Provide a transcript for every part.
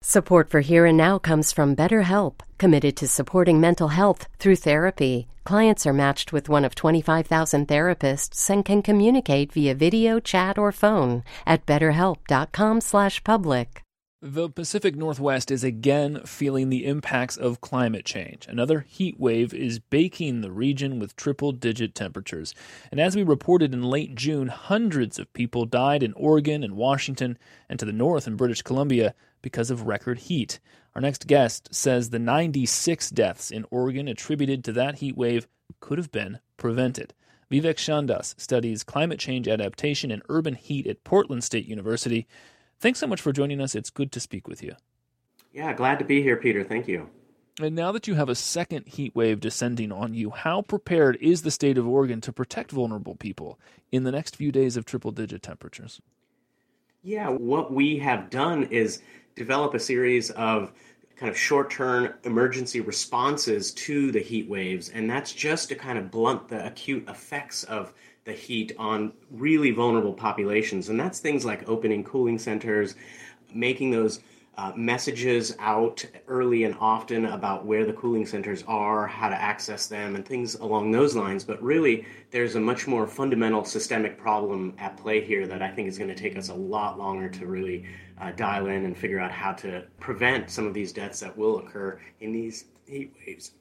Support for Here and Now comes from BetterHelp, committed to supporting mental health through therapy. Clients are matched with one of 25,000 therapists and can communicate via video, chat, or phone at betterhelp.com/public. The Pacific Northwest is again feeling the impacts of climate change. Another heat wave is baking the region with triple-digit temperatures. And as we reported in late June, hundreds of people died in Oregon and Washington and to the north in British Columbia because of record heat. Our next guest says the 96 deaths in Oregon attributed to that heat wave could have been prevented. Vivek Chandas studies climate change adaptation and urban heat at Portland State University. Thanks so much for joining us. It's good to speak with you. Yeah, glad to be here, Peter. Thank you. And now that you have a second heat wave descending on you, how prepared is the state of Oregon to protect vulnerable people in the next few days of triple-digit temperatures? Yeah, what we have done is develop a series of kind of short-term emergency responses to the heat waves, and that's just to kind of blunt the acute effects of the heat on really vulnerable populations. And that's things like opening cooling centers, making those messages out early and often about where the cooling centers are, how to access them, and things along those lines. But really, there's a much more fundamental systemic problem at play here that I think is going to take us a lot longer to really dial in and figure out how to prevent some of these deaths that will occur in these heat waves.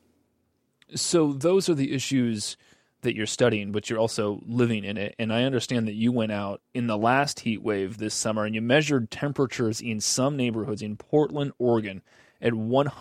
So those are the issues that you're studying, but you're also living in it. And I understand that you went out in the last heat wave this summer and you measured temperatures in some neighborhoods in Portland, Oregon at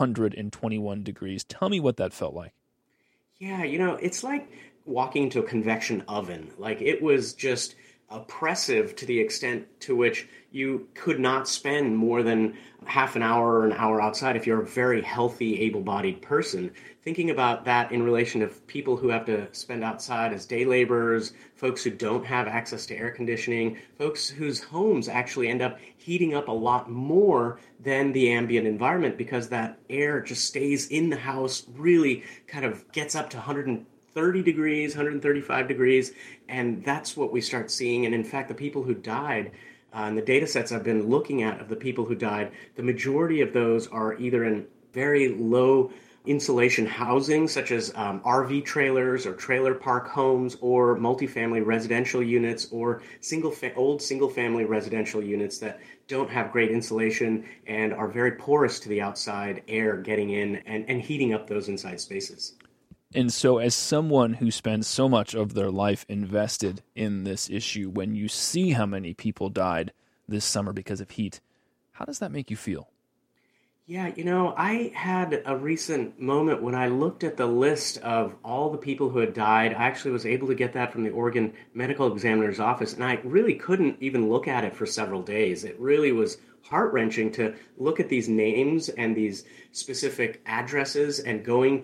121 degrees. Tell me what that felt like. Yeah, it's like walking into a convection oven. Like, it was just oppressive to the extent to which you could not spend more than half an hour or an hour outside if you're a very healthy, able-bodied person. Thinking about that in relation to people who have to spend outside as day laborers, folks who don't have access to air conditioning, folks whose homes actually end up heating up a lot more than the ambient environment because that air just stays in the house, really kind of gets up to 130 degrees, 135 degrees, and that's what we start seeing. And in fact, the people who died, and the data sets I've been looking at of the people who died, the majority of those are either in very low insulation housing, such as RV trailers or trailer park homes or multifamily residential units or old single-family residential units that don't have great insulation and are very porous to the outside air getting in and heating up those inside spaces. And so as someone who spends so much of their life invested in this issue, when you see how many people died this summer because of heat, how does that make you feel? Yeah, I had a recent moment when I looked at the list of all the people who had died. I actually was able to get that from the Oregon Medical Examiner's Office, and I really couldn't even look at it for several days. It really was heart-wrenching to look at these names and these specific addresses and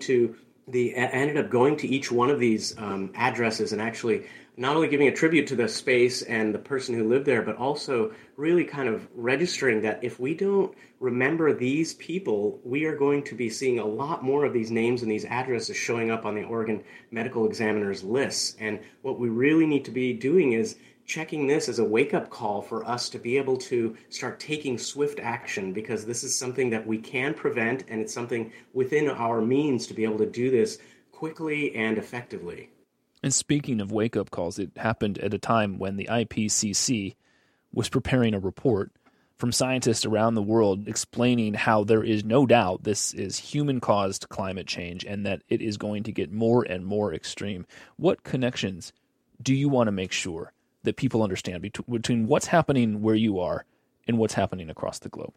ended up going to each one of these addresses and actually not only giving a tribute to the space and the person who lived there, but also really kind of registering that if we don't remember these people, we are going to be seeing a lot more of these names and these addresses showing up on the Oregon Medical Examiner's lists. And what we really need to be doing is checking this as a wake-up call for us to be able to start taking swift action, because this is something that we can prevent, and it's something within our means to be able to do this quickly and effectively. And speaking of wake-up calls, it happened at a time when the IPCC was preparing a report from scientists around the world explaining how there is no doubt this is human-caused climate change and that it is going to get more and more extreme. What connections do you want to make sure that people understand between what's happening where you are and what's happening across the globe?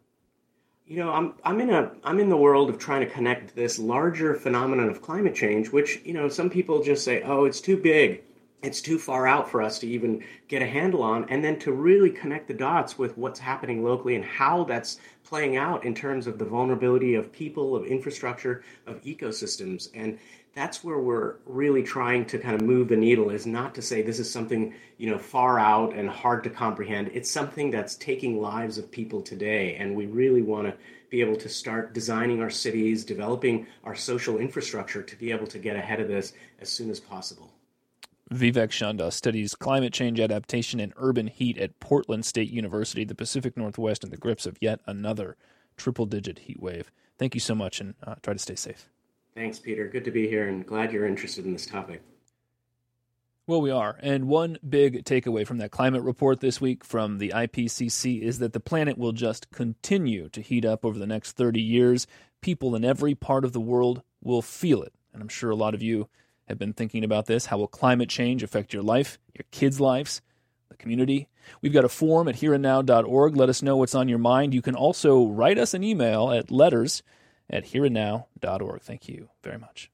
I'm in the world of trying to connect this larger phenomenon of climate change, which, some people just say, oh, it's too big. It's too far out for us to even get a handle on, and then to really connect the dots with what's happening locally and how that's playing out in terms of the vulnerability of people, of infrastructure, of ecosystems. And that's where we're really trying to kind of move the needle, is not to say this is something, far out and hard to comprehend. It's something that's taking lives of people today, and we really want to be able to start designing our cities, developing our social infrastructure to be able to get ahead of this as soon as possible. Vivek Chandas studies climate change adaptation and urban heat at Portland State University, the Pacific Northwest, in the grips of yet another triple-digit heat wave. Thank you so much, and try to stay safe. Thanks, Peter. Good to be here, and glad you're interested in this topic. Well, we are. And one big takeaway from that climate report this week from the IPCC is that the planet will just continue to heat up over the next 30 years. People in every part of the world will feel it. And I'm sure a lot of you have been thinking about this. How will climate change affect your life, your kids' lives, the community? We've got a form at hereandnow.org. Let us know what's on your mind. You can also write us an email at letters@hereandnow.org. Thank you very much.